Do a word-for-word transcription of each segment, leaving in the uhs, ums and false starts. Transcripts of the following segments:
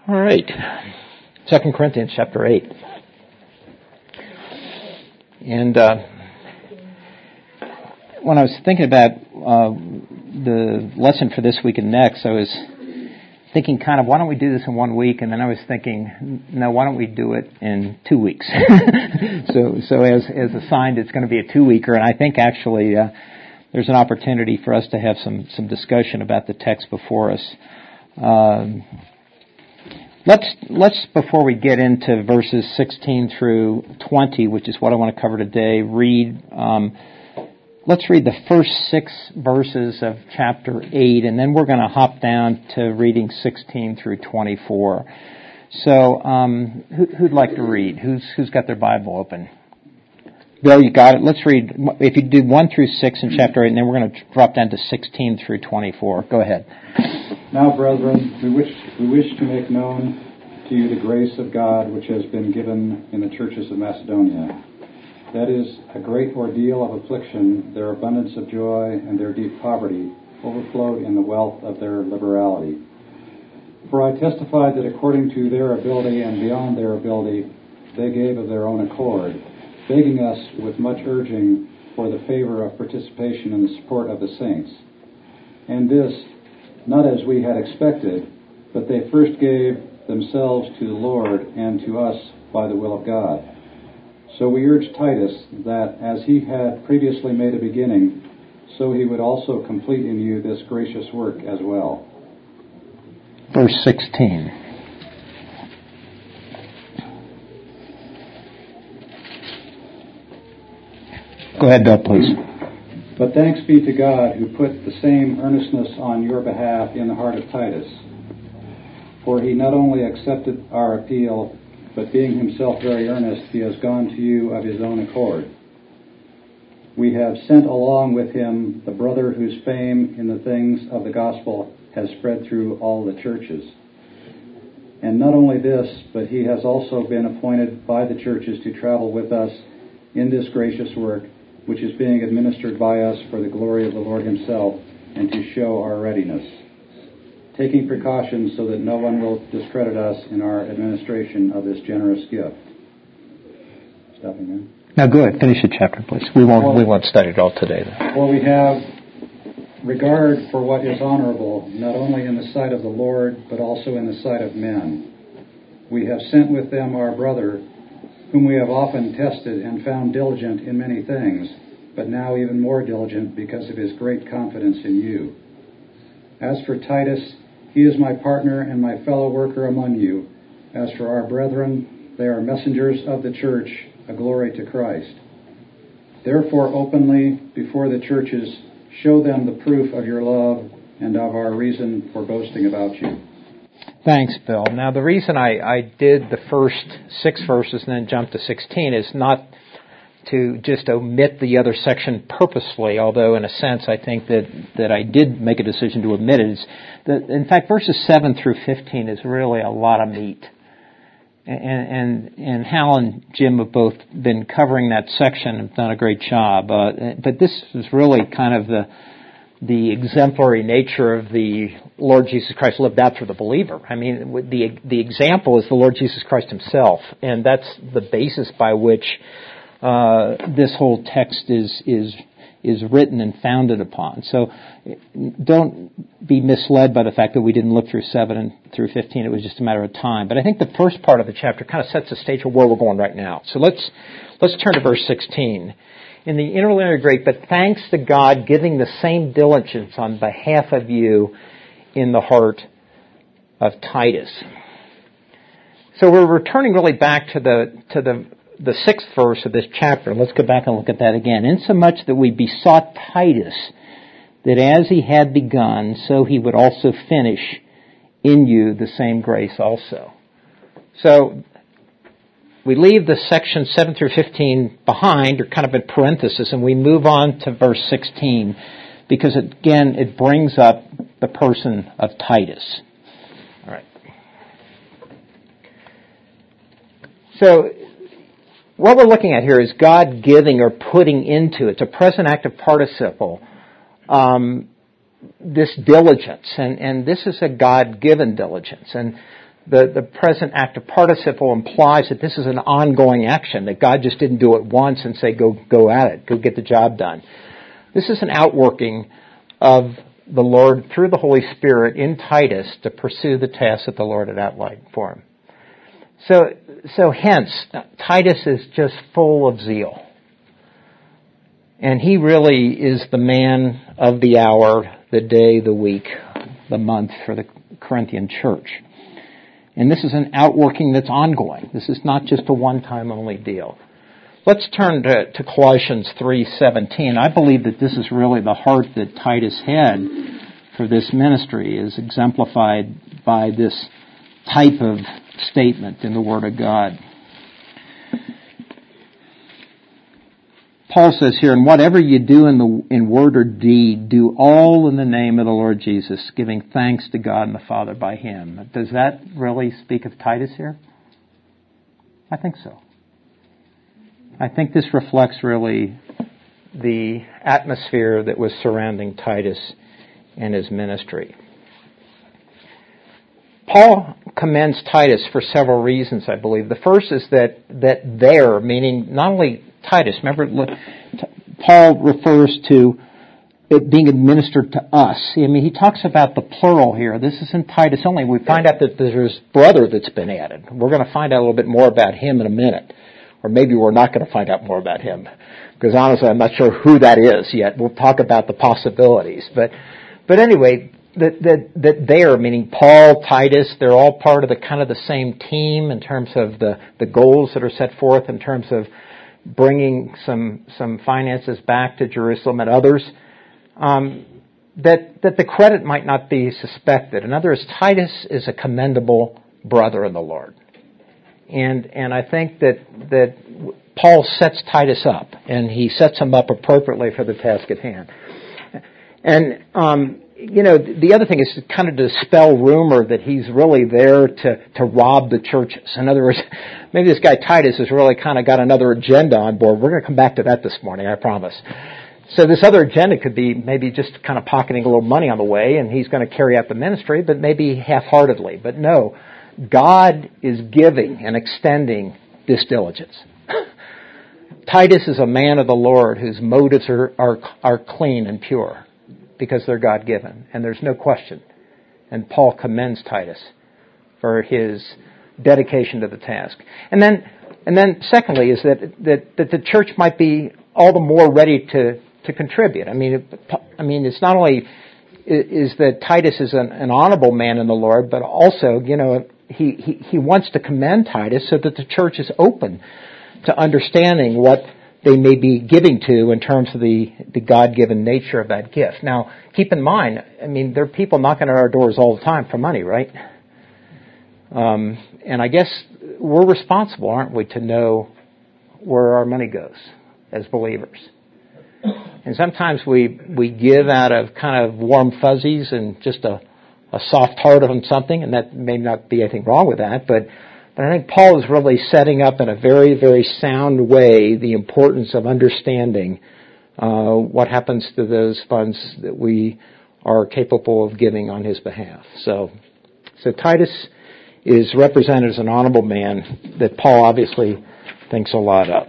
All right. Second Corinthians chapter eight. And uh, when I was thinking about uh, the lesson for this week and next, I was thinking kind of, why don't we do this in one week? And then I was thinking, no, why don't we do it in two weeks? so so as, as assigned, it's going to be a two-weeker. And I think actually uh, there's an opportunity for us to have some, some discussion about the text before us. Um, Let's, let's, before we get into verses sixteen through twenty, which is what I want to cover today, read, um, let's read the first six verses of chapter eight, and then we're going to hop down to reading sixteen through twenty-four. So, um, who, who'd like to read? Who's, who's got their Bible open? Bill, you got it. Let's read, if you do one through six in chapter eight, and then we're going to drop down to sixteen through twenty-four. Go ahead. Now, brethren, we wish, we wish to make known to you the grace of God which has been given in the churches of Macedonia. That is, a great ordeal of affliction, their abundance of joy, and their deep poverty overflowed in the wealth of their liberality. For I testified that according to their ability and beyond their ability, they gave of their own accord, begging us with much urging for the favor of participation in the support of the saints. And this, not as we had expected, but they first gave themselves to the Lord and to us by the will of God. So we urge Titus that, as he had previously made a beginning, so he would also complete in you this gracious work as well. Verse sixteen. Go ahead, Bill, please. But thanks be to God who put the same earnestness on your behalf in the heart of Titus. For he not only accepted our appeal, but being himself very earnest, he has gone to you of his own accord. We have sent along with him the brother whose fame in the things of the gospel has spread through all the churches. And not only this, but he has also been appointed by the churches to travel with us in this gracious work, which is being administered by us for the glory of the Lord himself, and to show our readiness, taking precautions so that no one will discredit us in our administration of this generous gift. Stopping there. Now go ahead, finish the chapter, please. We won't well, we won't study it all today, though. For we have regard for what is honorable, not only in the sight of the Lord, but also in the sight of men. We have sent with them our brother, whom we have often tested and found diligent in many things, but now even more diligent because of his great confidence in you. As for Titus, he is my partner and my fellow worker among you. As for our brethren, they are messengers of the church, a glory to Christ. Therefore, openly, before the churches, show them the proof of your love and of our reason for boasting about you. Thanks, Bill. Now, the reason I, I did the first six verses and then jumped to sixteen is not to just omit the other section purposefully, although in a sense I think that, that I did make a decision to omit it. It's that, in fact, verses seven through fifteen is really a lot of meat. And, and, and Hal and Jim have both been covering that section and done a great job. Uh, but this is really kind of the the exemplary nature of the Lord Jesus Christ lived out through the believer. I mean, the the example is the Lord Jesus Christ himself, and that's the basis by which uh, this whole text is is is written and founded upon. So don't be misled by the fact that we didn't look through seven and through fifteen. It was just a matter of time. But I think the first part of the chapter kind of sets the stage of where we're going right now. So let's let's turn to verse sixteen. In the interlinear great, but thanks to God giving the same diligence on behalf of you in the heart of Titus. So we're returning really back to the to the the sixth verse of this chapter. Let's go back and look at that again. Insomuch that we besought Titus that as he had begun, so he would also finish in you the same grace also. So we leave the section seven through fifteen behind, or kind of in parenthesis, and we move on to verse sixteen, because it, again, it brings up the person of Titus. All right. So what we're looking at here is God giving or putting into, it's a present active participle, um, this diligence, and, and this is a God-given diligence. And the, the present active participle implies that this is an ongoing action, that God just didn't do it once and say, go, go at it, go get the job done. This is an outworking of the Lord through the Holy Spirit in Titus to pursue the task that the Lord had outlined for him. So, so hence, Titus is just full of zeal. And he really is the man of the hour, the day, the week, the month for the Corinthian church. And this is an outworking that's ongoing. This is not just a one-time only deal. Let's turn to, to Colossians three seventeen. I believe that this is really the heart that Titus had for this ministry, is exemplified by this type of statement in the Word of God. Paul says here, and whatever you do in the in word or deed, do all in the name of the Lord Jesus, giving thanks to God and the Father by Him. Does that really speak of Titus here? I think so. I think this reflects really the atmosphere that was surrounding Titus and his ministry. Paul commends Titus for several reasons, I believe. The first is that that there, meaning not only Titus, remember, Paul refers to it being administered to us. I mean, he talks about the plural here. This isn't Titus only. We find out that there's brother that's been added. We're going to find out a little bit more about him in a minute. Or maybe we're not going to find out more about him. Because honestly, I'm not sure who that is yet. We'll talk about the possibilities. But but anyway, that that that there, meaning Paul, Titus, they're all part of the kind of the same team in terms of the, the goals that are set forth in terms of bringing some some finances back to Jerusalem and others. Um, that that the credit might not be suspected. In other words, Titus is a commendable brother in the Lord. And and I think that that Paul sets Titus up, and he sets him up appropriately for the task at hand. And um, you know, the other thing is to kind of dispel rumor that he's really there to to rob the churches. In other words, maybe this guy Titus has really kind of got another agenda on board. We're going to come back to that this morning, I promise. So this other agenda could be maybe just kind of pocketing a little money on the way, and he's going to carry out the ministry, but maybe half-heartedly. But no. God is giving and extending this diligence. Titus is a man of the Lord whose motives are, are, are clean and pure because they're God-given, and there's no question. And Paul commends Titus for his dedication to the task. And then, and then secondly, is that that, that the church might be all the more ready to, to contribute. I mean, it, I mean, it's not only is that Titus is an, an honorable man in the Lord, but also, you know, He, he, he wants to commend Titus so that the church is open to understanding what they may be giving to in terms of the, the God-given nature of that gift. Now, keep in mind, I mean, there are people knocking at our doors all the time for money, right? Um, and I guess we're responsible, aren't we, to know where our money goes as believers. And sometimes we, we give out of kind of warm fuzzies and just a a soft heart on something, and that may not be anything wrong with that, but, but I think Paul is really setting up in a very, very sound way the importance of understanding uh, what happens to those funds that we are capable of giving on his behalf. So, so Titus is represented as an honorable man that Paul obviously thinks a lot of.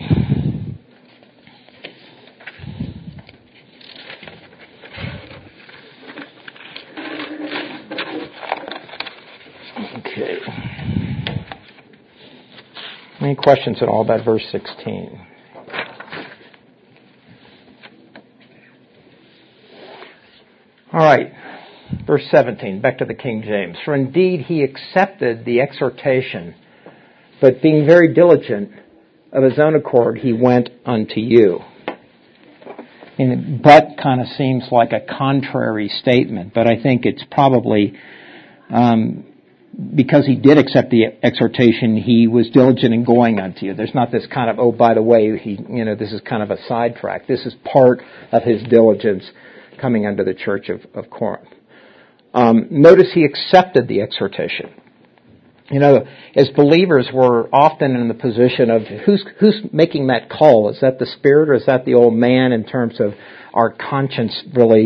Okay. Any questions at all about verse sixteen? All right. Verse seventeen, back to the King James. For indeed he accepted the exhortation, but being very diligent, of his own accord he went unto you. And but kind of seems like a contrary statement, but I think it's probably um, because he did accept the exhortation, he was diligent in going unto you. There's not this kind of, oh, by the way, he, you know, this is kind of a sidetrack. This is part of his diligence coming unto the church of, of Corinth. Um, notice he accepted the exhortation. You know, as believers, we're often in the position of who's who's making that call? Is that the Spirit or is that the old man in terms of our conscience really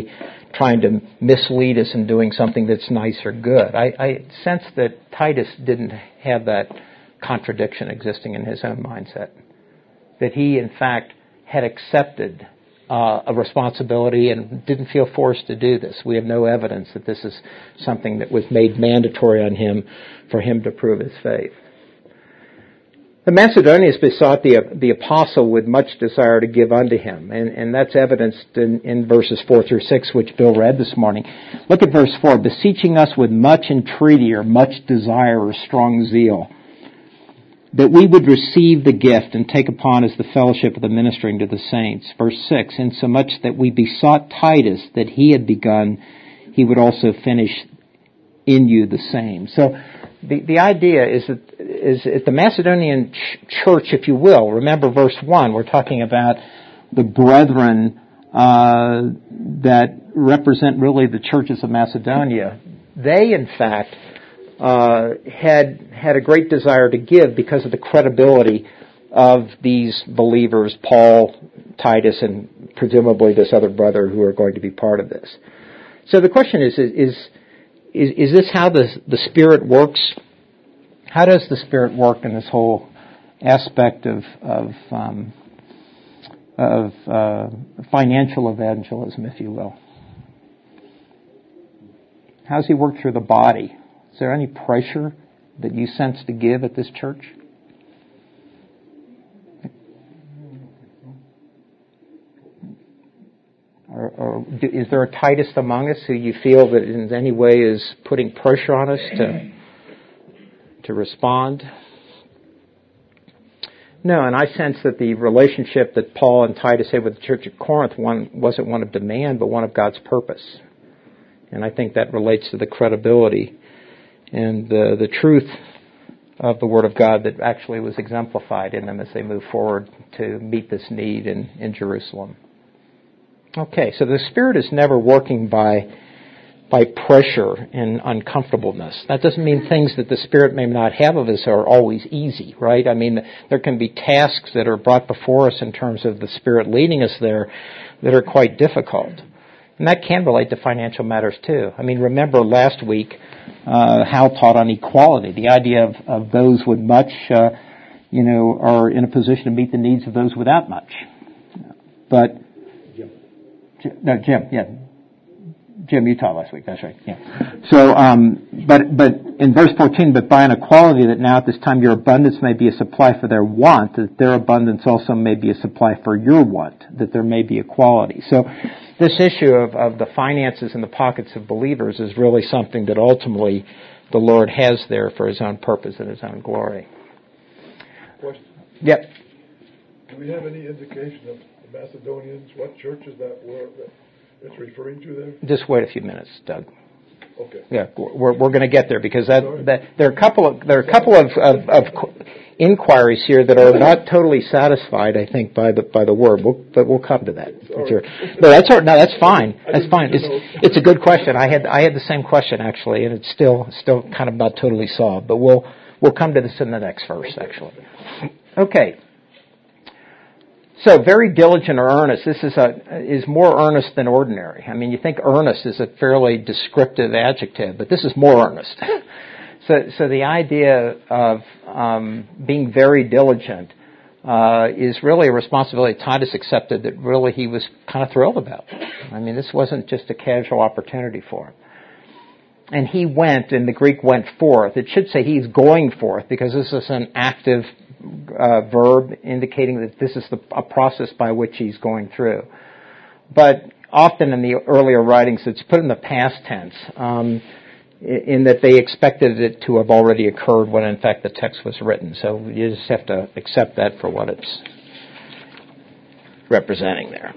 trying to mislead us in doing something that's nice or good. I, I sense that Titus didn't have that contradiction existing in his own mindset. That he, in fact, had accepted uh, a responsibility and didn't feel forced to do this. We have no evidence that this is something that was made mandatory on him for him to prove his faith. The Macedonians besought the, the apostle with much desire to give unto him, and, and that's evidenced in, in verses four through six, which Bill read this morning. Look at verse four, beseeching us with much entreaty or much desire or strong zeal, that we would receive the gift and take upon us the fellowship of the ministering to the saints. Verse six, insomuch that we besought Titus that he had begun, he would also finish in you the same. So the, the idea is that is at the Macedonian ch- church, if you will, remember verse one, we're talking about the brethren uh, that represent really the churches of Macedonia. They, in fact, uh, had had a great desire to give because of the credibility of these believers, Paul, Titus, and presumably this other brother who are going to be part of this. So the question is, is, is, is this how the, the Spirit works? How does the Spirit work in this whole aspect of of, um, of uh, financial evangelism, if you will? How does He work through the body? Is there any pressure that you sense to give at this church? Or, or is there a Titus among us who you feel that in any way is putting pressure on us to to respond? No, and I sense that the relationship that Paul and Titus had with the church at Corinth one wasn't one of demand, but one of God's purpose. And I think that relates to the credibility and the, the truth of the Word of God that actually was exemplified in them as they move forward to meet this need in, in Jerusalem. Okay, so the Spirit is never working by by pressure and uncomfortableness. That doesn't mean things that the Spirit may not have of us are always easy, right? I mean, there can be tasks that are brought before us in terms of the Spirit leading us there that are quite difficult. And that can relate to financial matters too. I mean, remember last week, uh, Hal taught on equality, the idea of, of those with much, uh, you know, are in a position to meet the needs of those without much. But, Jim. No, Jim, yeah. Jim, you taught last week, that's right, yeah. So, um, but, but in verse fourteen, but by an equality that now at this time your abundance may be a supply for their want, that their abundance also may be a supply for your want, that there may be equality. So, this issue of, of the finances in the pockets of believers is really something that ultimately the Lord has there for His own purpose and His own glory. Question. Yep. Do we have any indication of the Macedonians, what churches that were that it's referring to there? Just wait a few minutes, Doug. Okay. Yeah, we're we're going to get there because that, that there are a couple of there are a couple of, of, of inquiries here that are not totally satisfied, I think, by the by the word. We'll, but we'll come to that. Sure. No, that's no, that's fine. That's fine. It's it's a good question. I had I had the same question actually, and it's still still kind of not totally solved. But we'll we'll come to this in the next verse actually. Okay. So, very diligent or earnest. This is a is more earnest than ordinary. I mean, you think earnest is a fairly descriptive adjective, but this is more earnest. so, so the idea of um, being very diligent uh, is really a responsibility Titus accepted that really he was kind of thrilled about. I mean, this wasn't just a casual opportunity for him. And he went, and the Greek went forth. It should say he's going forth because this is an active Uh, verb indicating that this is the, a process by which he's going through. But often in the earlier writings, it's put in the past tense, um, in, in that they expected it to have already occurred when, in fact, the text was written. So you just have to accept that for what it's representing there.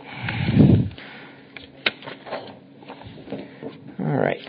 All right.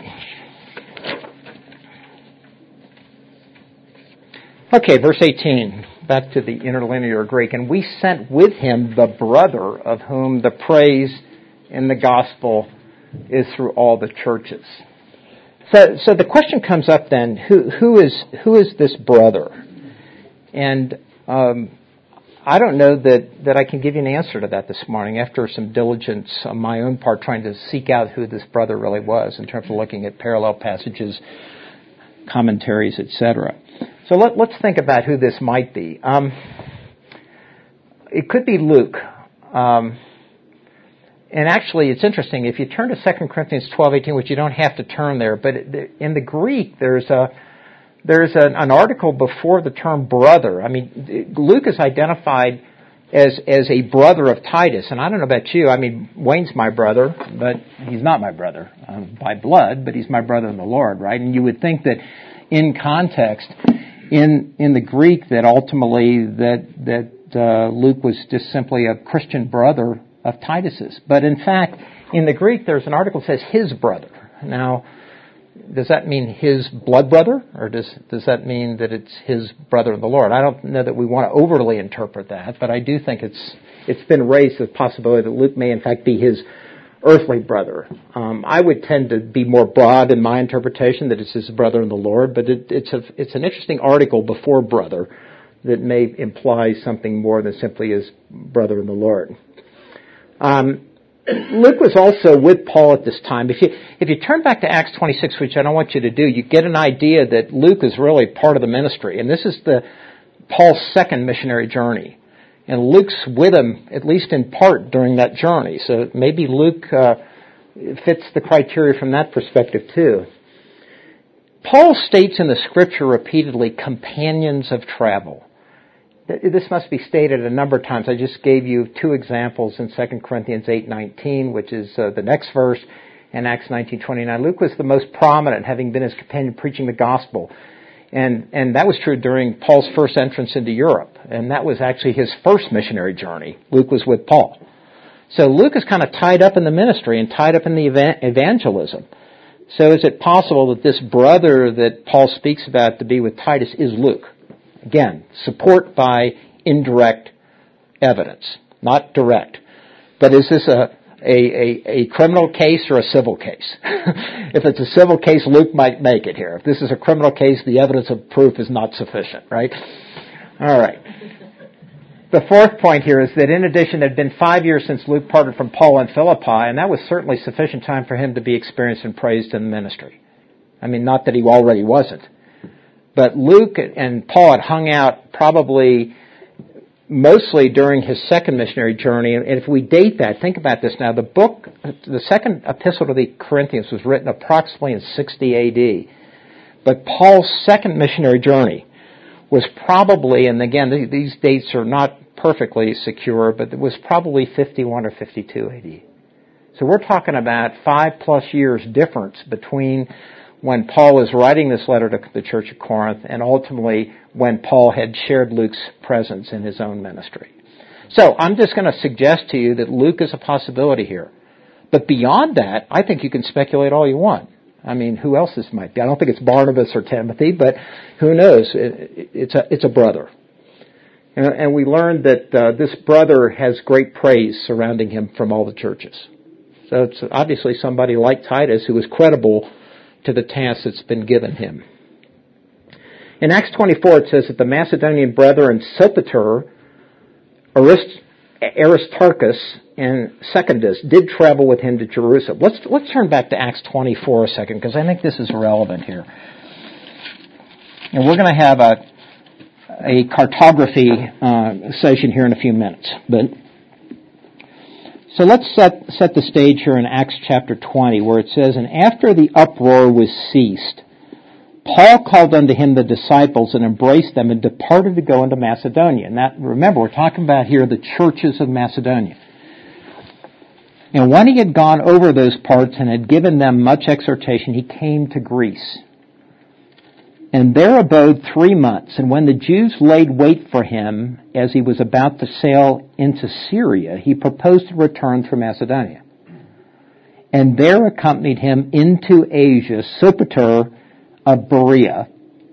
Okay, verse eighteen. Back to the interlinear Greek. And we sent with him the brother of whom the praise in the gospel is through all the churches. So, so the question comes up then: who, who is who is this brother? And um, I don't know that, that I can give you an answer to that this morning after some diligence on my own part trying to seek out who this brother really was in terms of looking at parallel passages, commentaries, et cetera. So let, let's think about who this might be. Um, it could be Luke. Um, and actually, it's interesting. If you turn to Second Corinthians twelve eighteen, which you don't have to turn there, but in the Greek, there's a there's an, an article before the term brother. I mean, Luke is identified as as a brother of Titus, and I don't know about you. I mean, Wayne's my brother, but he's not my brother um, by blood, but he's my brother in the Lord, right? And you would think that in context, in in the Greek, that ultimately that that uh, Luke was just simply a Christian brother of Titus's. But in fact, in the Greek, there's an article that says his brother. Now, does that mean his blood brother, or does does that mean that it's his brother in the Lord? I don't know that we want to overly interpret that, but I do think it's it's been raised the possibility that Luke may in fact be his earthly brother. Um, I would tend to be more broad in my interpretation that it's his brother in the Lord, but it, it's a, it's an interesting article before brother that may imply something more than simply his brother in the Lord. Um, Luke was also with Paul at this time. If you if you turn back to Acts twenty-six, which I don't want you to do, you get an idea that Luke is really part of the ministry, and this is the Paul's second missionary journey. And Luke's with him, at least in part, during that journey. So maybe Luke uh, fits the criteria from that perspective, too. Paul states in the Scripture repeatedly, companions of travel. This must be stated a number of times. I just gave you two examples in Second Corinthians eight nineteen, which is uh, the next verse, and Acts nineteen twenty-nine. Luke was the most prominent, having been his companion preaching the gospel. And and that was true during Paul's first entrance into Europe. And that was actually his first missionary journey. Luke was with Paul. So Luke is kind of tied up in the ministry and tied up in the evangelism. So is it possible that this brother that Paul speaks about to be with Titus is Luke? Again, support by indirect evidence, not direct. But is this a A, a, a criminal case or a civil case? If it's a civil case, Luke might make it here. If this is a criminal case, the evidence of proof is not sufficient, right? All right. The fourth point here is that in addition, it had been five years since Luke parted from Paul in Philippi, and that was certainly sufficient time for him to be experienced and praised in the ministry. I mean, not that he already wasn't. But Luke and Paul had hung out probably mostly during his second missionary journey. And if we date that, think about this now. The book, the second epistle to the Corinthians was written approximately in sixty A D. But Paul's second missionary journey was probably, and again, these dates are not perfectly secure, but it was probably fifty-one or fifty-two A D. So we're talking about five plus years difference between when Paul was writing this letter to the church of Corinth and ultimately when Paul had shared Luke's presence in his own ministry. So I'm just going to suggest to you that Luke is a possibility here. But beyond that, I think you can speculate all you want. I mean, who else this might be? I don't think it's Barnabas or Timothy, but who knows? It's a, it's a brother. And we learned that uh, this brother has great praise surrounding him from all the churches. So it's obviously somebody like Titus who is credible to the task that's been given him. In Acts twenty-four, it says that the Macedonian brethren Sopater, Arist- Aristarchus, and Secundus did travel with him to Jerusalem. Let's let's turn back to Acts twenty-four a second, because I think this is relevant here. And we're going to have a a cartography uh, session here in a few minutes. But so let's set set the stage here in Acts chapter twenty, where it says, "And after the uproar was ceased, Paul called unto him the disciples and embraced them and departed to go into Macedonia." And that, remember, we're talking about here the churches of Macedonia. "And when he had gone over those parts and had given them much exhortation, he came to Greece. And there abode three months. And when the Jews laid wait for him as he was about to sail into Syria, he proposed to return through Macedonia. And there accompanied him into Asia Sopater of Berea,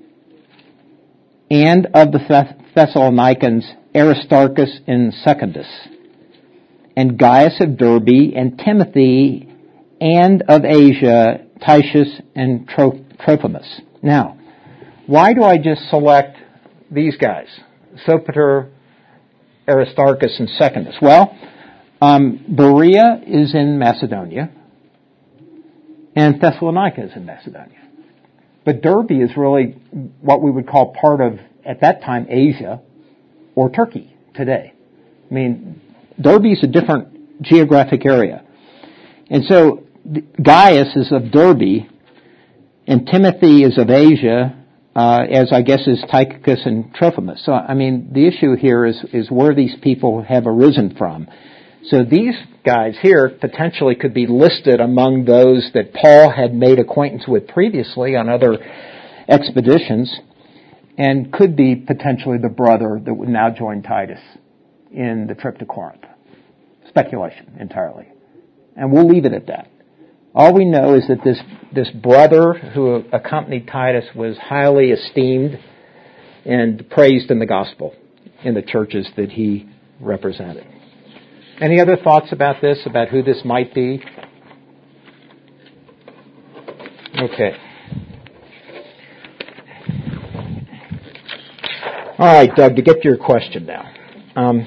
and of the Thessalonians Aristarchus and Secundus, and Gaius of Derbe, and Timothy, and of Asia Titius and Trophimus." Now, why do I just select these guys? Sopater, Aristarchus and Secundus? Well, um, Berea is in Macedonia, and Thessalonica is in Macedonia. But Derbe is really what we would call part of, at that time, Asia or Turkey today. I mean, Derbe is a different geographic area. And so Gaius is of Derbe, and Timothy is of Asia, uh, as I guess is Tychicus and Trophimus. So, I mean, the issue here is, is where these people have arisen from. So these guys here potentially could be listed among those that Paul had made acquaintance with previously on other expeditions, and could be potentially the brother that would now join Titus in the trip to Corinth. Speculation entirely. And we'll leave it at that. All we know is that this, this brother who accompanied Titus was highly esteemed and praised in the gospel in the churches that he represented. Any other thoughts about this, about who this might be? Okay. All right, Doug, to get to your question now. Um,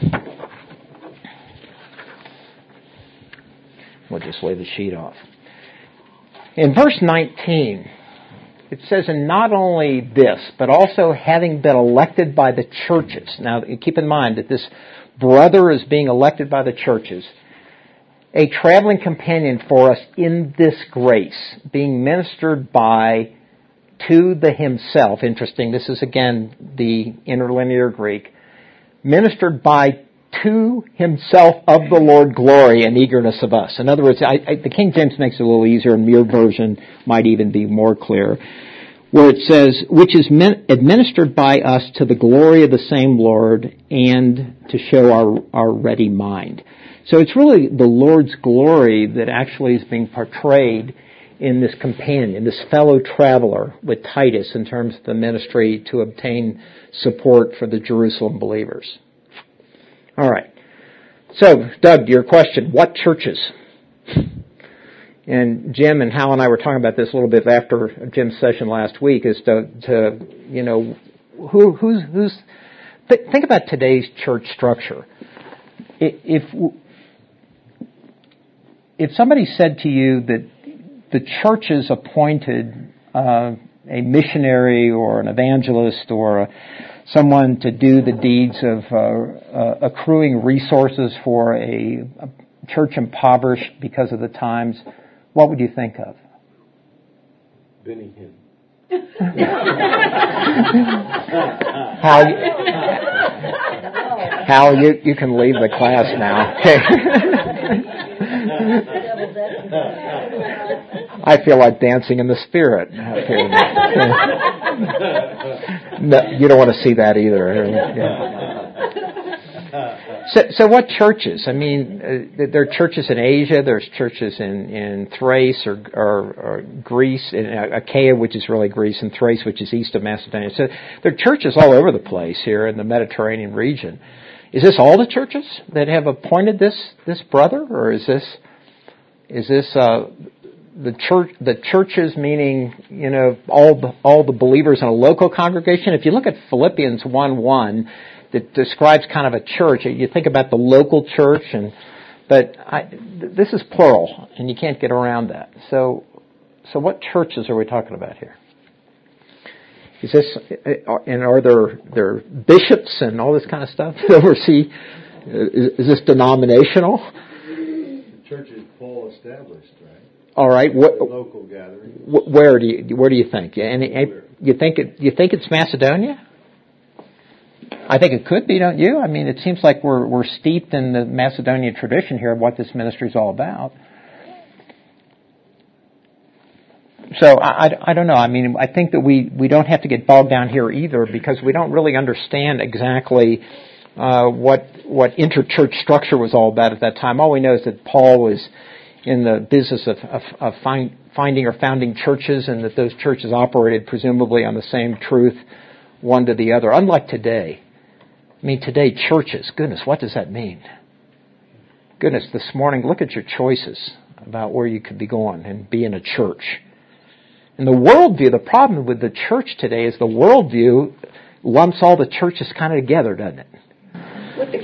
we'll just lay the sheet off. In verse nineteen, it says, and not only this, but also having been elected by the churches. Now, keep in mind that this brother is being elected by the churches, a traveling companion for us in this grace, being ministered by to the himself. Interesting, this is again the interlinear Greek. Ministered by to himself of the Lord glory and eagerness of us. In other words, I, I, the King James makes it a little easier, and your version might even be more clear, where it says, which is min- administered by us to the glory of the same Lord and to show our, our ready mind. So it's really the Lord's glory that actually is being portrayed in this companion, this fellow traveler with Titus in terms of the ministry to obtain support for the Jerusalem believers. All right. So, Doug, your question, what churches? And Jim and Hal and I were talking about this a little bit after Jim's session last week, is to, to you know, who, who's, who's, th- think about today's church structure. If, if somebody said to you that the churches appointed uh, a missionary or an evangelist or a, someone to do the deeds of uh, uh, accruing resources for a, a church impoverished because of the times, what would you think of? Benny Hinn. Hal, you, Hal, you, you can leave the class now. Okay. I feel like dancing in the spirit. Okay. No, you don't want to see that either. Yeah. So, so what churches? I mean, uh, there are churches in Asia. There's churches in, in Thrace or, or, or Greece, in Achaia, which is really Greece, and Thrace, which is east of Macedonia. So there are churches all over the place here in the Mediterranean region. Is this all the churches that have appointed this this brother, or is this is this uh, the church? The churches meaning, you know, all the, all the believers in a local congregation. If you look at Philippians one one, that describes kind of a church. You think about the local church, and but I, this is plural, and you can't get around that. So, so what churches are we talking about here? Is this, and are there there bishops and all this kind of stuff that oversee? Is, is this denominational? The church is Paul established, right? All right. What local gathering? Where do you where do you think? Any, you think it? You think it's Macedonia? I think it could be, don't you? I mean, it seems like we're we're steeped in the Macedonian tradition here of what this ministry is all about. So I, I, I don't know. I mean, I think that we, we don't have to get bogged down here either, because we don't really understand exactly uh, what what interchurch structure was all about at that time. All we know is that Paul was in the business of, of, of find, finding or founding churches, and that those churches operated presumably on the same truth, one to the other. Unlike today. I mean, today, churches, goodness, what does that mean? Goodness, this morning, look at your choices about where you could be going and be in a church. And the worldview, the problem with the church today is the worldview lumps all the churches kind of together, doesn't it? With the Catholic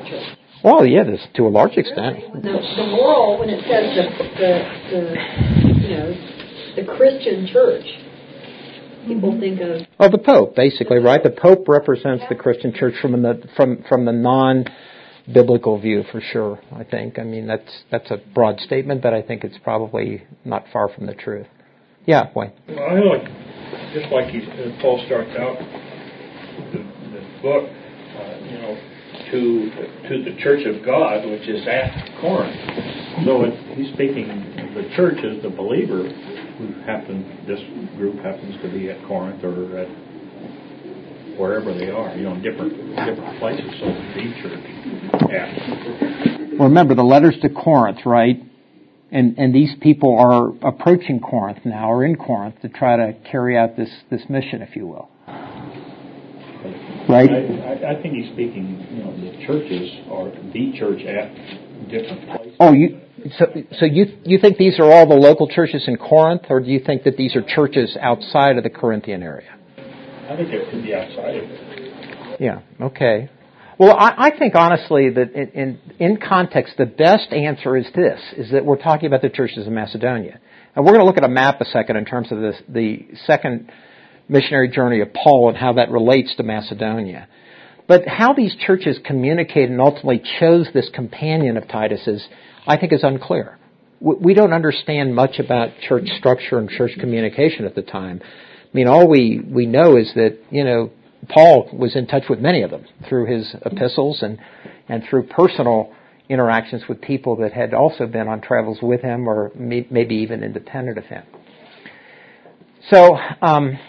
church. Well, yeah, this, to a large extent. The, the moral, when it says the, the, the, you know, the Christian church, people think of... Oh, the Pope, basically, right? The Pope represents the Christian church from the from from the non-biblical view, for sure, I think. I mean, that's that's a broad statement, but I think it's probably not far from the truth. Yeah, Wayne. Well, I like, just like he, uh, Paul starts out the, the book, uh, you know, to to the church of God, which is at Corinth. So it, he's speaking the church as the believer who happen. This group happens to be at Corinth or at wherever they are, you know, different different places. So the church at. Well, remember the letters to Corinth, right? And and these people are approaching Corinth now, or in Corinth, to try to carry out this, this mission, if you will. Right? I, I think he's speaking, you know, the churches are the church at different places. Oh, you so so you you think these are all the local churches in Corinth, or do you think that these are churches outside of the Corinthian area? I think it could be outside of it. Yeah. Okay. Well, I, I think honestly that in, in in context, the best answer is this: is that we're talking about the churches of Macedonia, and we're going to look at a map a second in terms of this, the second missionary journey of Paul and how that relates to Macedonia. But how these churches communicated and ultimately chose this companion of Titus is, I think, is unclear. We don't understand much about church structure and church communication at the time. I mean, all we, we know is that, you know, Paul was in touch with many of them through his epistles and, and through personal interactions with people that had also been on travels with him or may, maybe even independent of him. So, um,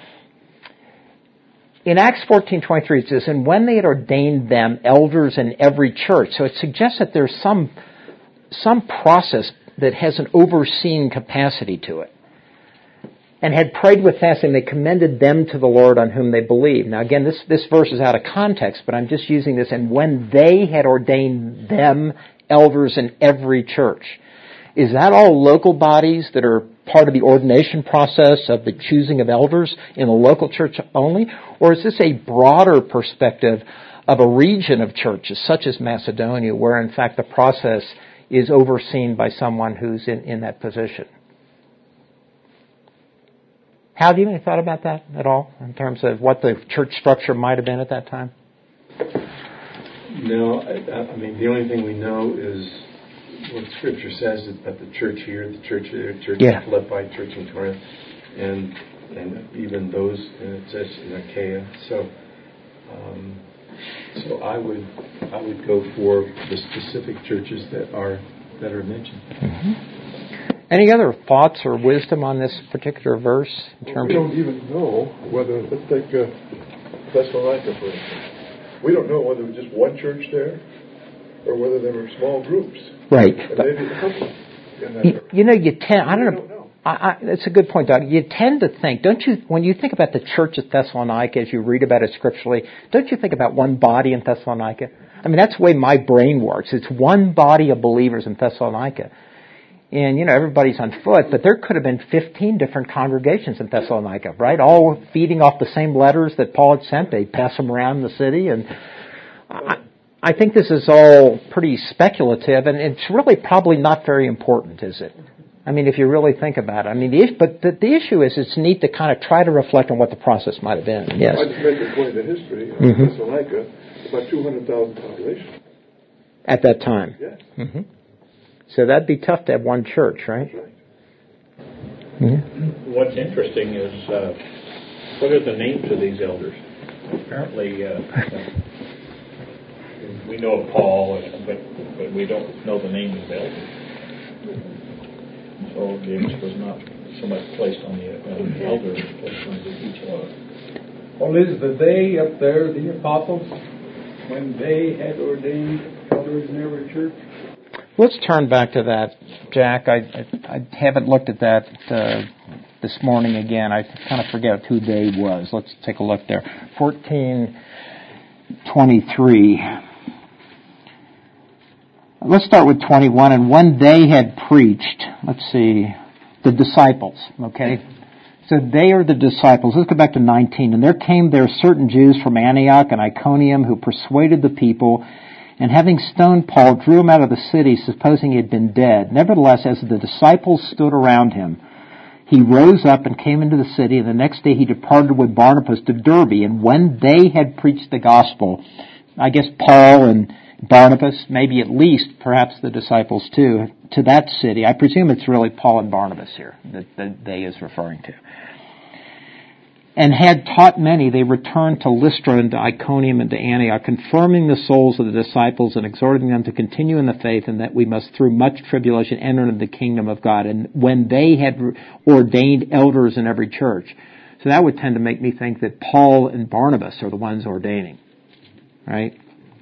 in Acts fourteen twenty-three, it says, "And when they had ordained them elders in every church," so it suggests that there's some some process that has an overseeing capacity to it. "And had prayed with fasting, they commended them to the Lord on whom they believed." Now again, this, this verse is out of context, but I'm just using this, "and when they had ordained them elders in every church." Is that all local bodies that are part of the ordination process of the choosing of elders in a local church only? Or is this a broader perspective of a region of churches, such as Macedonia, where in fact the process is overseen by someone who's in, in that position? Hal, do you have any thought about that at all, in terms of what the church structure might have been at that time? No, I, I mean, the only thing we know is what Scripture says about the church here, the church there, church yeah. in Philippi, church in Corinth, and and even those, and it says in Achaia. So, um, so I would I would go for the specific churches that are that are mentioned. Mm-hmm. Any other thoughts or wisdom on this particular verse? In terms well, we don't of even know whether, let's take uh, Thessalonica, for instance. We don't know whether it was just one church there or whether there were small groups. Right. And maybe a couple in that you, you know, you tend, I don't know, don't know. I, I, that's a good point, Doug. You tend to think, don't you, when you think about the church at Thessalonica, as you read about it scripturally, don't you think about one body in Thessalonica? I mean, that's the way my brain works. It's one body of believers in Thessalonica. And, you know, everybody's on foot, but there could have been fifteen different congregations in Thessalonica, right? All feeding off the same letters that Paul had sent. They pass them around the city. And I, I think this is all pretty speculative, and it's really probably not very important, is it? I mean, if you really think about it. I mean, the, but the, the issue is it's neat to kind of try to reflect on what the process might have been. Yes? I just mentioned according to history, uh, mm-hmm. Thessalonica, about two hundred thousand population. At that time? Yes. Mm-hmm. So that'd be tough to have one church, right? Right. Mm-hmm. What's interesting is, uh, what are the names of these elders? Apparently, uh, we know of Paul, but, but we don't know the name of the elders. So the emphasis was not so much placed on the uh, elders, but on each other. Well, is the they up there the apostles when they had ordained elders in every church? Let's turn back to that, Jack. I, I, I haven't looked at that uh, this morning again. I kind of forget who they was. Let's take a look there. fourteen twenty-three. Let's start with twenty-one. And when they had preached, let's see, the disciples, okay? So they are the disciples. Let's go back to nineteen. And there came there certain Jews from Antioch and Iconium who persuaded the people and having stoned Paul, drew him out of the city, supposing he had been dead. Nevertheless, as the disciples stood around him, he rose up and came into the city, and the next day he departed with Barnabas to Derbe. And when they had preached the gospel, I guess Paul and Barnabas, maybe at least, perhaps the disciples too, to that city. I presume it's really Paul and Barnabas here that, that they is referring to. And had taught many, they returned to Lystra and to Iconium and to Antioch, confirming the souls of the disciples and exhorting them to continue in the faith, and that we must through much tribulation enter into the kingdom of God. And when they had ordained elders in every church. So that would tend to make me think that Paul and Barnabas are the ones ordaining. Right?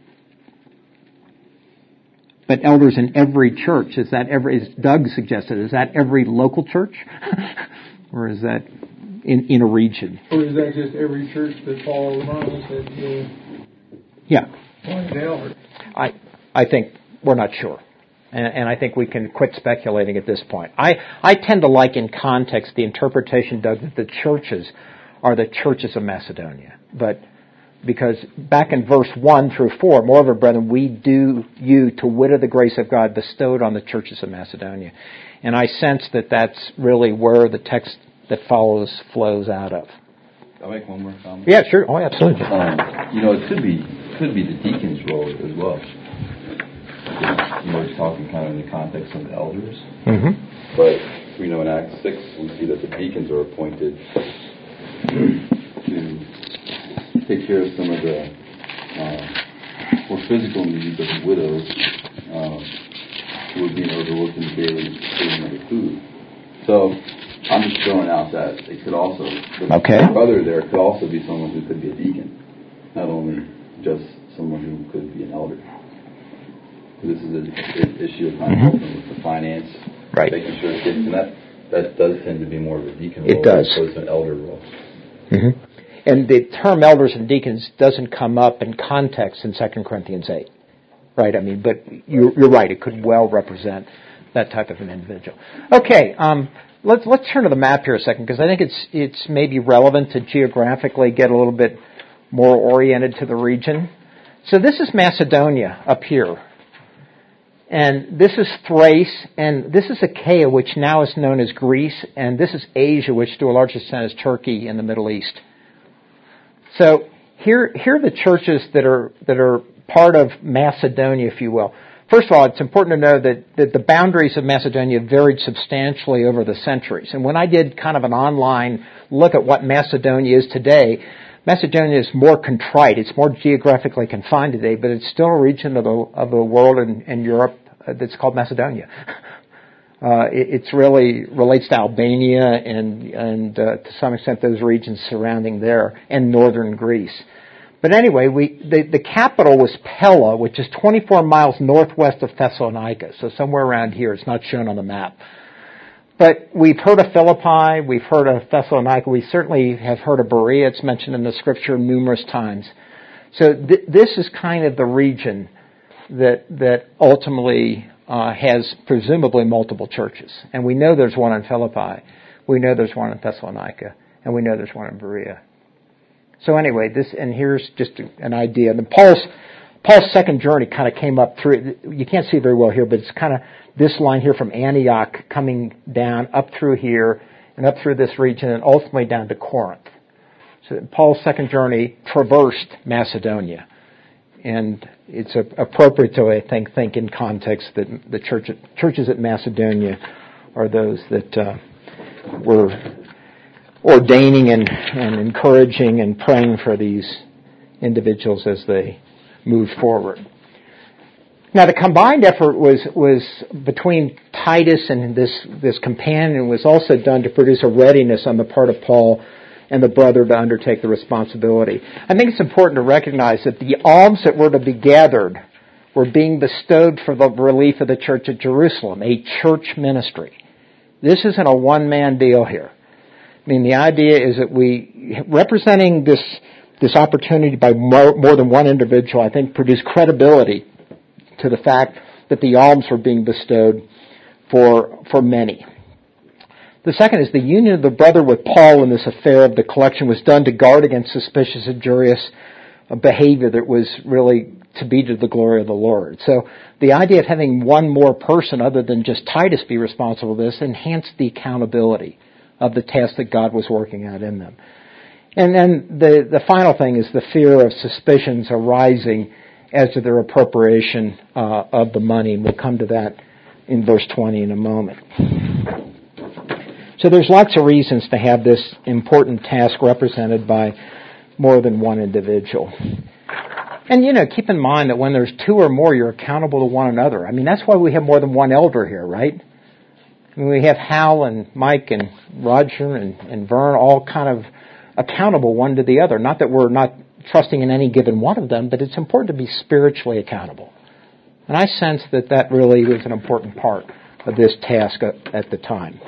But elders in every church, is that every, as Doug suggested, is that every local church? Or is that in, in a region? Or is that just every church that Paul and Barnabas had uh, yeah. appointed elders? I, I think we're not sure. And, and I think we can quit speculating at this point. I, I tend to like in context the interpretation, Doug, that the churches are the churches of Macedonia. But because back in verse one through four, moreover, brethren, we do you to wit of the grace of God bestowed on the churches of Macedonia. And I sense that that's really where the text that follows flows out of. I'll make one more comment. Yeah, sure. Oh, absolutely. Um, you know, it could be could be the deacon's role as well. You know, it's talking kind of in the context of the elders. Mm-hmm. But, you know, in Acts six, we see that the deacons are appointed to take care of some of the uh, more physical needs of the widows um, who are being overlooked in the daily saving of the food. So I'm just throwing out that it could also, the okay. brother there could also be someone who could be a deacon, not only just someone who could be an elder. This is an issue of kind of mm-hmm. with the finance, right. making sure it gets, and that, that does tend to be more of a deacon role it does. as opposed to an elder role. Mm-hmm. And the term elders and deacons doesn't come up in context in Second Corinthians eight. Right? I mean, but you're, you're right. It could well represent that type of an individual. Okay, um, let's let's turn to the map here a second, because I think it's it's maybe relevant to geographically get a little bit more oriented to the region. So this is Macedonia up here. And this is Thrace, and this is Achaia, which now is known as Greece, and this is Asia, which to a large extent is Turkey in the Middle East. So here, here are the churches that are that are part of Macedonia, if you will. First of all, it's important to know that, that the boundaries of Macedonia varied substantially over the centuries. And when I did kind of an online look at what Macedonia is today, Macedonia is more contrite. It's more geographically confined today, but it's still a region of the, of the world in, in Europe that's called Macedonia. Uh, it it's really relates to Albania and, and uh, to some extent those regions surrounding there, and northern Greece. But anyway, we the, the capital was Pella, which is twenty-four miles northwest of Thessalonica, so somewhere around here. It's not shown on the map. But we've heard of Philippi, we've heard of Thessalonica, we certainly have heard of Berea. It's mentioned in the scripture numerous times. So th- this is kind of the region that that ultimately uh, has presumably multiple churches. And we know there's one in Philippi, we know there's one in Thessalonica, and we know there's one in Berea. So anyway, this, and here's just an idea. And Paul's Paul's second journey kind of came up through, you can't see it very well here, but it's kind of this line here from Antioch coming down up through here and up through this region and ultimately down to Corinth. So Paul's second journey traversed Macedonia. And it's appropriate to, I think, think in context that the church, churches at Macedonia are those that uh, were ordaining and, and encouraging and praying for these individuals as they moved forward. Now, the combined effort was was between Titus and this this companion was also done to produce a readiness on the part of Paul and the brother to undertake the responsibility. I think it's important to recognize that the alms that were to be gathered were being bestowed for the relief of the church at Jerusalem, a church ministry. This isn't a one-man deal here. I mean, the idea is that we, representing this this opportunity by more, more than one individual, I think produced credibility to the fact that the alms were being bestowed for for many. The second is the union of the brother with Paul in this affair of the collection was done to guard against suspicious injurious a behavior that was really to be to the glory of the Lord. So the idea of having one more person other than just Titus be responsible for this enhanced the accountability of the task that God was working out in them. And then the, the final thing is the fear of suspicions arising as to their appropriation uh, of the money, and we'll come to that in verse twenty in a moment. So there's lots of reasons to have this important task represented by more than one individual. And, you know, keep in mind that when there's two or more, you're accountable to one another. I mean, that's why we have more than one elder here, right? I mean, we have Hal and Mike and Roger and, and Vern all kind of accountable one to the other. Not that we're not trusting in any given one of them, but it's important to be spiritually accountable. And I sense that that really was an important part of this task at the time.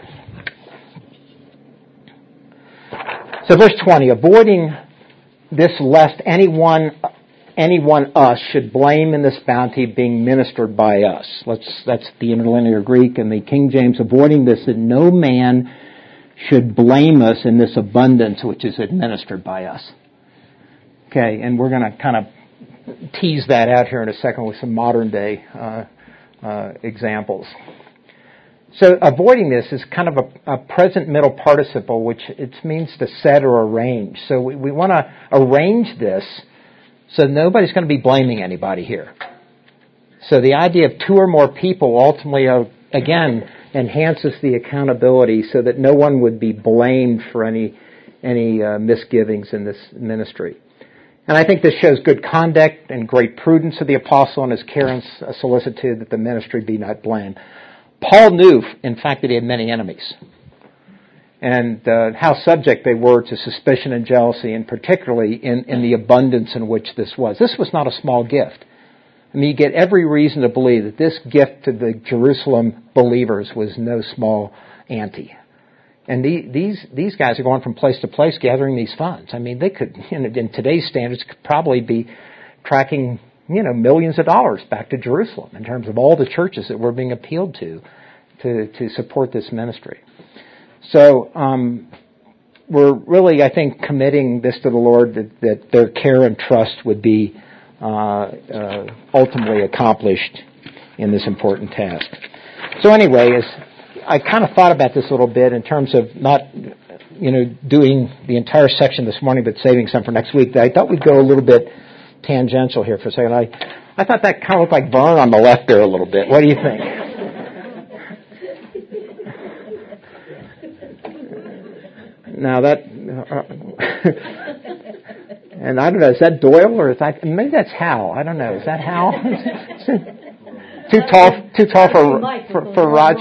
So verse twenty, avoiding this lest anyone anyone us should blame in this bounty being ministered by us. Let's, that's the interlinear Greek and the King James, avoiding this that no man should blame us in this abundance which is administered by us. Okay, and we're going to kind of tease that out here in a second with some modern day uh, uh, examples. So avoiding this is kind of a, a present middle participle, which it means to set or arrange. So we, we want to arrange this so nobody's going to be blaming anybody here. So the idea of two or more people ultimately, uh, again, enhances the accountability so that no one would be blamed for any any uh, misgivings in this ministry. And I think this shows good conduct and great prudence of the apostle and his care and solicitude that the ministry be not blamed. Paul knew, in fact, that he had many enemies, and uh, how subject they were to suspicion and jealousy, and particularly in, in the abundance in which this was. This was not a small gift. I mean, you get every reason to believe that this gift to the Jerusalem believers was no small ante. And the, these these guys are going from place to place gathering these funds. I mean, they could, you know, in today's standards, could probably be tracking, you know, millions of dollars back to Jerusalem in terms of all the churches that were being appealed to to, to support this ministry. So um, we're really, I think, committing this to the Lord that, that their care and trust would be uh, uh, ultimately accomplished in this important task. So anyway, as I kind of thought about this a little bit in terms of not, you know, doing the entire section this morning, but saving some for next week. I thought we'd go a little bit tangential here for a second. I, I thought that kind of looked like Vern on the left there a little bit. What do you think? Now that, uh, and I don't know, is that Doyle or is that, maybe that's Hal. I don't know. Is that Hal? too tall, too tall for, for, for Roger.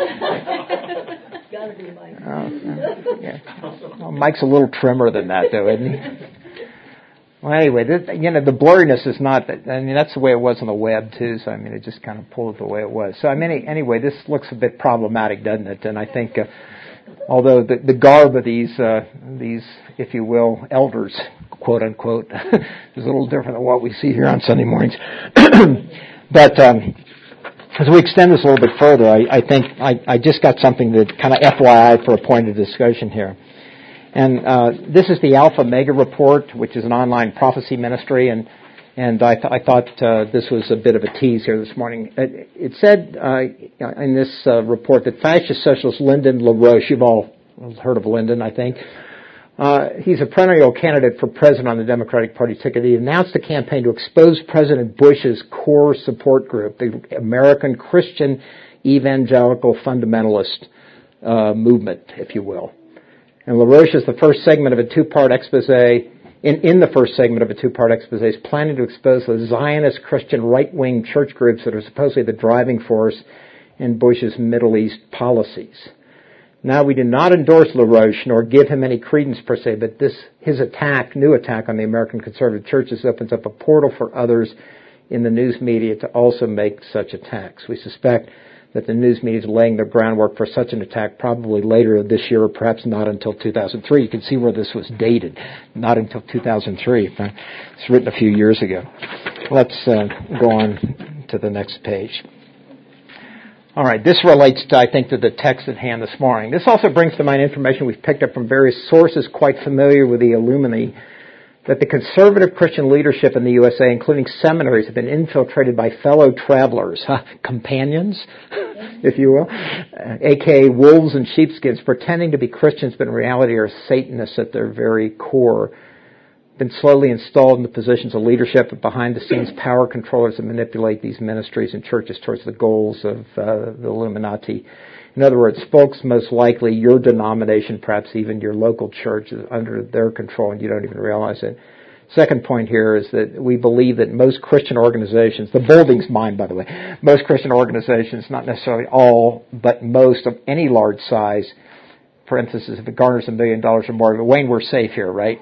Gotta be Mike. Oh, yeah. Well, Mike's a little trimmer than that though, isn't he? Well, anyway, this, you know, the blurriness is not that. I mean, that's the way it was on the web too. So I mean, it just kind of pulled it the way it was. So I mean, anyway, this looks a bit problematic, doesn't it? And I think, uh, although the, the garb of these, uh, these, if you will, elders, quote unquote, is a little different than what we see here on Sunday mornings. But um, as we extend this a little bit further, I, I think I, I just got something that kind of F Y I for a point of discussion here. And uh, this is the Alpha Mega Report, which is an online prophecy ministry, and and I, th- I thought uh, this was a bit of a tease here this morning. It, it said uh, in this uh, report that fascist socialist Lyndon LaRoche, you've all heard of Lyndon, I think, uh, he's a perennial candidate for president on the Democratic Party ticket. He announced a campaign to expose President Bush's core support group, the American Christian Evangelical Fundamentalist uh, movement, if you will. And LaRoche is the first segment of a two-part expose, in, in the first segment of a two-part expose, is planning to expose the Zionist Christian right-wing church groups that are supposedly the driving force in Bush's Middle East policies. Now, we do not endorse LaRoche nor give him any credence per se, but this his attack, new attack on the American conservative churches opens up a portal for others in the news media to also make such attacks. We suspect that the news media is laying the groundwork for such an attack probably later this year or perhaps not until two thousand three. You can see where this was dated, not until two thousand three. It's written a few years ago. Let's uh, go on to the next page. All right, this relates, to, I think, to the text at hand this morning. This also brings to mind information we've picked up from various sources quite familiar with the Illuminati that the conservative Christian leadership in the U S A, including seminaries, have been infiltrated by fellow travelers, huh? companions, if you will, uh, aka wolves in sheepskins, pretending to be Christians but in reality are Satanists at their very core, been slowly installed in the positions of leadership but behind-the-scenes power controllers that manipulate these ministries and churches towards the goals of uh, the Illuminati. In other words, folks, most likely your denomination, perhaps even your local church, is under their control and you don't even realize it. Second point here is that we believe that most Christian organizations, the Boulding's mine, by the way, most Christian organizations, not necessarily all, but most of any large size, parenthesis, if it garners a million dollars or more, but Wayne, we're safe here, right?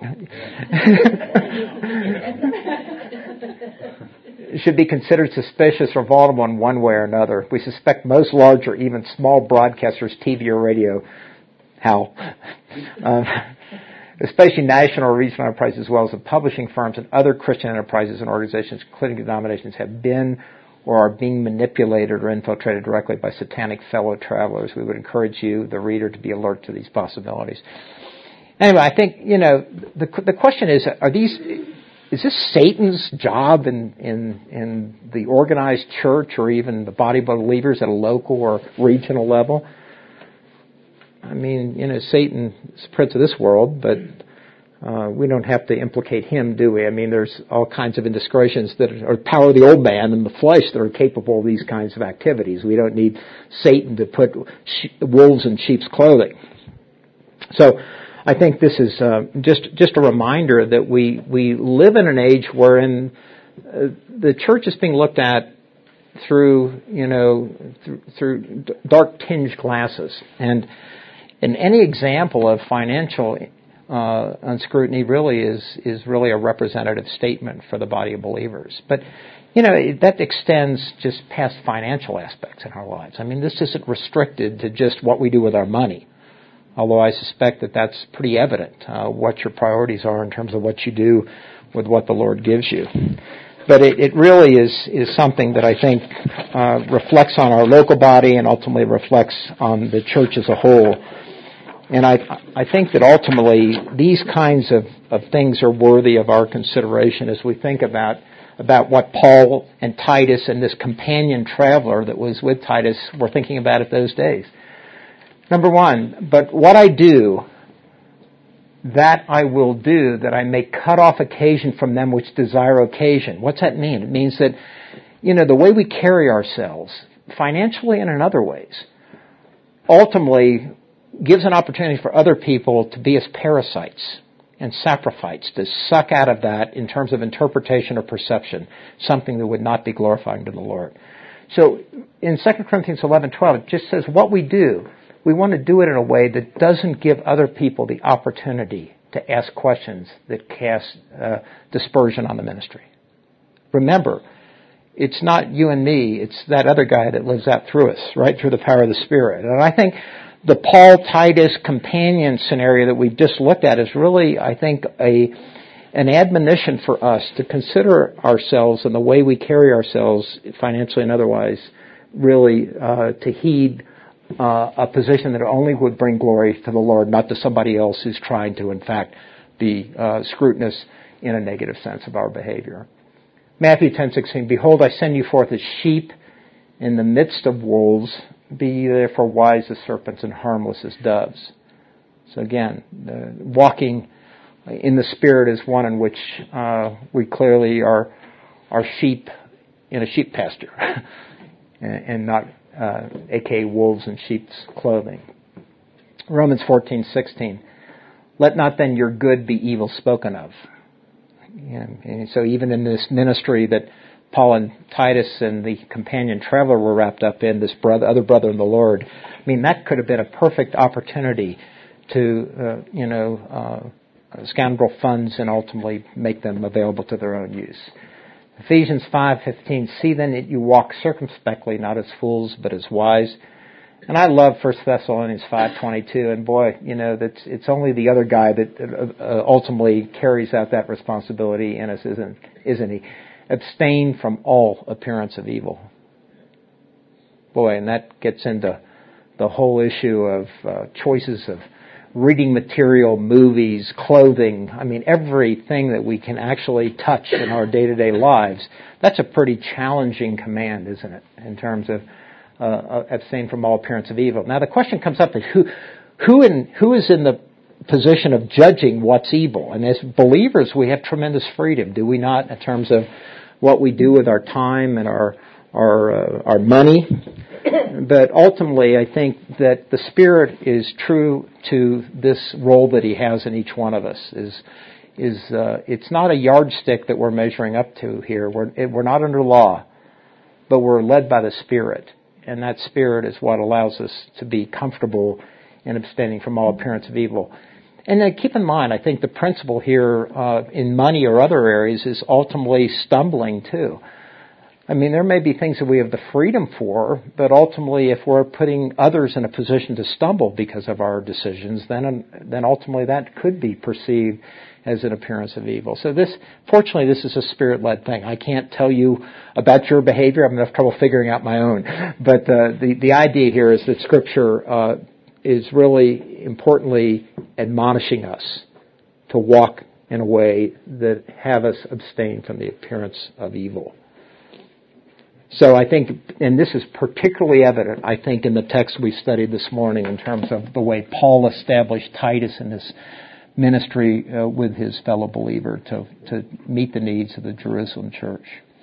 Should be considered suspicious or volatile in one way or another. We suspect most large or even small broadcasters, T V or radio, how, uh, especially national or regional enterprises, as well as the publishing firms and other Christian enterprises and organizations, including denominations, have been or are being manipulated or infiltrated directly by satanic fellow travelers. We would encourage you, the reader, to be alert to these possibilities. Anyway, I think, you know, the the question is, are these... Is this Satan's job in, in in the organized church or even the body of believers at a local or regional level? I mean, you know, Satan is the prince of this world, but uh, we don't have to implicate him, do we? I mean, there's all kinds of indiscretions that are power of the old man and the flesh that are capable of these kinds of activities. We don't need Satan to put she- wolves in sheep's clothing. So, I think this is uh, just just a reminder that we, we live in an age wherein uh, the church is being looked at through, you know, through, through dark tinged glasses. And and any example of financial uh, unscrutiny really is, is really a representative statement for the body of believers. But, you know, that extends just past financial aspects in our lives. I mean, this isn't restricted to just what we do with our money. Although I suspect that that's pretty evident, uh, what your priorities are in terms of what you do with what the Lord gives you. But it, it really is, is something that I think uh, reflects on our local body and ultimately reflects on the church as a whole. And I, I think that ultimately these kinds of, of things are worthy of our consideration as we think about, about what Paul and Titus and this companion traveler that was with Titus were thinking about at those days. Number one, but what I do, that I will do, that I may cut off occasion from them which desire occasion. What's that mean? It means that, you know, the way we carry ourselves, financially and in other ways, ultimately gives an opportunity for other people to be as parasites and saprophytes, to suck out of that in terms of interpretation or perception, something that would not be glorifying to the Lord. So in Second Corinthians eleven twelve, it just says what we do, we want to do it in a way that doesn't give other people the opportunity to ask questions that cast uh, dispersion on the ministry. Remember, it's not you and me, it's that other guy that lives out through us, right, through the power of the Spirit. And I think the Paul-Titus companion scenario that we've just looked at is really, I think, a an admonition for us to consider ourselves and the way we carry ourselves, financially and otherwise, really uh, to heed Uh, a position that only would bring glory to the Lord, not to somebody else who's trying to, in fact, be uh, scrutinous in a negative sense of our behavior. Matthew ten sixteen, behold, I send you forth as sheep in the midst of wolves. Be ye therefore wise as serpents and harmless as doves. So again, uh, walking in the Spirit is one in which uh, we clearly are, are sheep in a sheep pasture and, and not Uh, aka wolves in sheep's clothing. Romans fourteen sixteen. Let not then your good be evil spoken of. You know, and so even in this ministry that Paul and Titus and the companion traveler were wrapped up in, this brother, other brother in the Lord, I mean, that could have been a perfect opportunity to, uh, you know, uh, scoundrel funds and ultimately make them available to their own use. Ephesians five fifteen, see then that you walk circumspectly, not as fools, but as wise. And I love First Thessalonians five twenty-two, and boy, you know, that's, it's only the other guy that uh, ultimately carries out that responsibility in us, isn't, isn't he? Abstain from all appearance of evil. Boy, and that gets into the whole issue of uh, choices of reading material, movies, clothing, I mean, everything that we can actually touch in our day-to-day lives. That's a pretty challenging command, isn't it, in terms of uh, abstain from all appearance of evil. Now, the question comes up is who, who, in, who is in the position of judging what's evil? And as believers, we have tremendous freedom, do we not, in terms of what we do with our time and our our uh, our money? But ultimately, I think that the Spirit is true to this role that He has in each one of us. Is is uh, it's not a yardstick that we're measuring up to here. We're it, we're not under law, but we're led by the Spirit, and that Spirit is what allows us to be comfortable in abstaining from all appearance of evil. And then keep in mind, I think the principle here uh, in money or other areas is ultimately stumbling too. I mean, there may be things that we have the freedom for, but ultimately if we're putting others in a position to stumble because of our decisions, then then ultimately that could be perceived as an appearance of evil. So this, fortunately, this is a Spirit-led thing. I can't tell you about your behavior. I'm enough trouble figuring out my own. But uh, the, the idea here is that Scripture uh, is really importantly admonishing us to walk in a way that have us abstain from the appearance of evil. So I think, and this is particularly evident, I think, in the text we studied this morning in terms of the way Paul established Titus in this ministry uh, with his fellow believer to, to meet the needs of the Jerusalem church.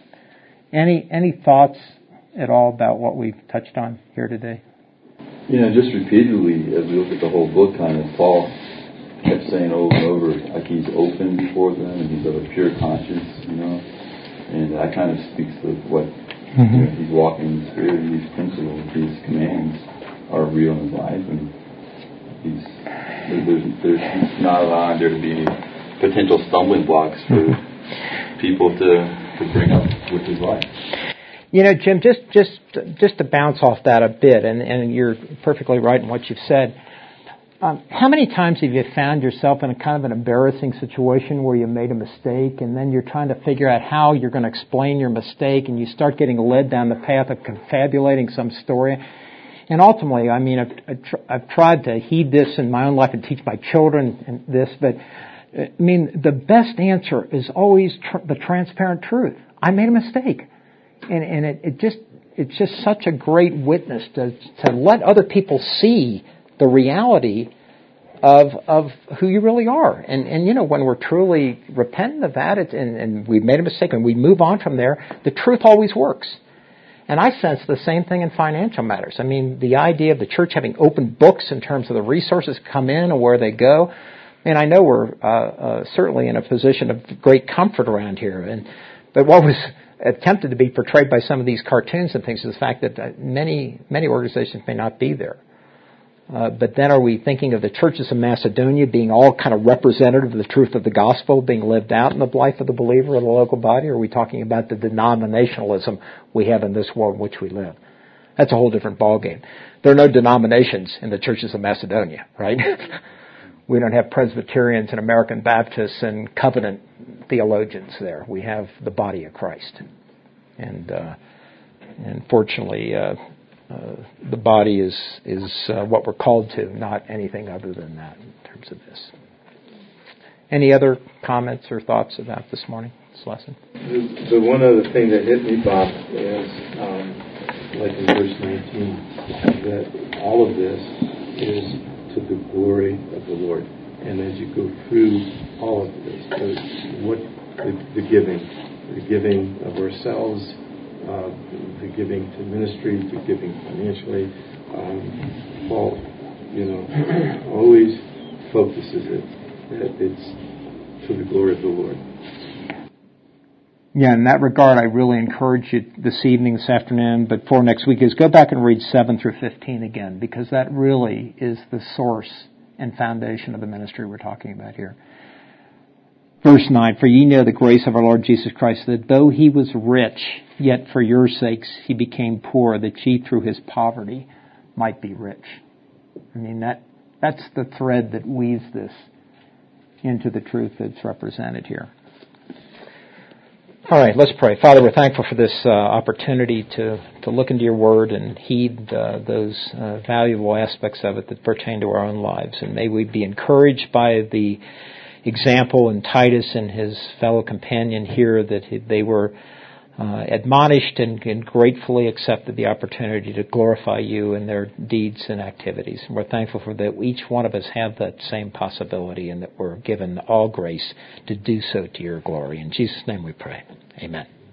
Any any thoughts at all about what we've touched on here today? You know, just repeatedly, as we look at the whole book, kind of, Paul kept saying over and over, like he's open before them and he's of a pure conscience, you know. And that kind of speaks to what mm-hmm. you know, he's walking in the Spirit, and these principles, these commands are real in his life, and he's there's, there's he's not allowing there to be any potential stumbling blocks for mm-hmm. people to, to bring up with his life. You know, Jim, just just just to bounce off that a bit, and, and you're perfectly right in what you've said. Um, how many times have you found yourself in a kind of an embarrassing situation where you made a mistake, and then you're trying to figure out how you're going to explain your mistake, and you start getting led down the path of confabulating some story? And ultimately, I mean, I've, I've, tr- I've tried to heed this in my own life and teach my children and this, but I mean, the best answer is always tr- the transparent truth. I made a mistake. And, and it, it just it's just such a great witness to to let other people see the reality of of who you really are. And and you know, when we're truly repentant of that, it's, and, and we've made a mistake and we move on from there, the truth always works. And I sense the same thing in financial matters. I mean, the idea of the church having open books in terms of the resources come in and where they go. And I know we're uh, uh, certainly in a position of great comfort around here. And but what was attempted to be portrayed by some of these cartoons and things is the fact that many many organizations may not be there. Uh, but then are we thinking of the churches of Macedonia being all kind of representative of the truth of the gospel being lived out in the life of the believer or the local body? Or are we talking about the denominationalism we have in this world in which we live? That's a whole different ballgame. There are no denominations in the churches of Macedonia, right? We don't have Presbyterians and American Baptists and covenant theologians there. We have the body of Christ. And uh, and fortunately, uh, uh, the body is, is uh, what we're called to, not anything other than that in terms of this. Any other comments or thoughts about this morning, this lesson? The, the one other thing that hit me, Bob, is, um, like in verse nineteen, that all of this is to the glory of the Lord. And as you go through all of this, the, what the, the giving, the giving of ourselves, uh, the giving to ministry, the giving financially, um, Paul, you know, always focuses it that it's to the glory of the Lord. Yeah, in that regard, I really encourage you this evening, this afternoon, but for next week is go back and read seven through fifteen again, because that really is the source and foundation of the ministry we're talking about here. Verse nine, for ye know the grace of our Lord Jesus Christ, that though he was rich, yet for your sakes he became poor, that ye through his poverty might be rich. I mean, that that's the thread that weaves this into the truth that's represented here. All right, let's pray. Father, we're thankful for this uh, opportunity to, to look into your word and heed uh, those uh, valuable aspects of it that pertain to our own lives. And may we be encouraged by the example in Titus and his fellow companion here that they were uh, admonished and, and gratefully accepted the opportunity to glorify you in their deeds and activities. And we're thankful for that each one of us have that same possibility and that we're given all grace to do so to your glory. In Jesus' name we pray. Amen.